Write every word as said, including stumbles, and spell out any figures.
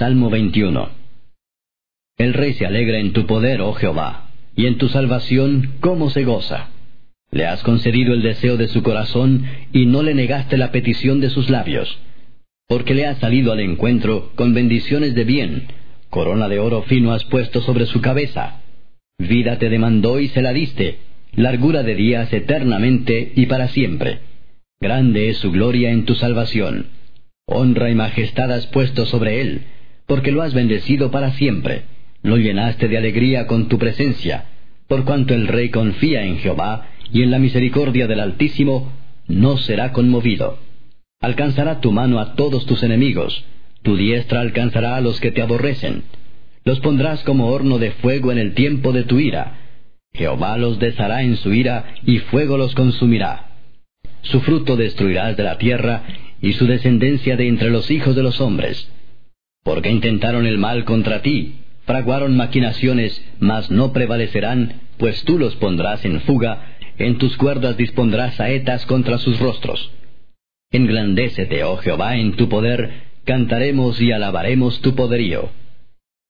Salmo veintiuno. El rey se alegra en tu poder, oh Jehová, y en tu salvación cómo se goza. Le has concedido el deseo de su corazón, y no le negaste la petición de sus labios. Porque le has salido al encuentro con bendiciones de bien, corona de oro fino has puesto sobre su cabeza. Vida te demandó y se la diste, largura de días eternamente y para siempre. Grande es su gloria en tu salvación. Honra y majestad has puesto sobre él, porque lo has bendecido para siempre. Lo llenaste de alegría con tu presencia, por cuanto el rey confía en Jehová, y en la misericordia del Altísimo no será conmovido. Alcanzará tu mano a todos tus enemigos, tu diestra alcanzará a los que te aborrecen. Los pondrás como horno de fuego en el tiempo de tu ira. Jehová los deshará en su ira, y fuego los consumirá. Su fruto destruirás de la tierra, y su descendencia de entre los hijos de los hombres. Porque intentaron el mal contra ti, fraguaron maquinaciones, mas no prevalecerán, pues tú los pondrás en fuga, en tus cuerdas dispondrás saetas contra sus rostros. Englandécete, oh Jehová, en tu poder, cantaremos y alabaremos tu poderío.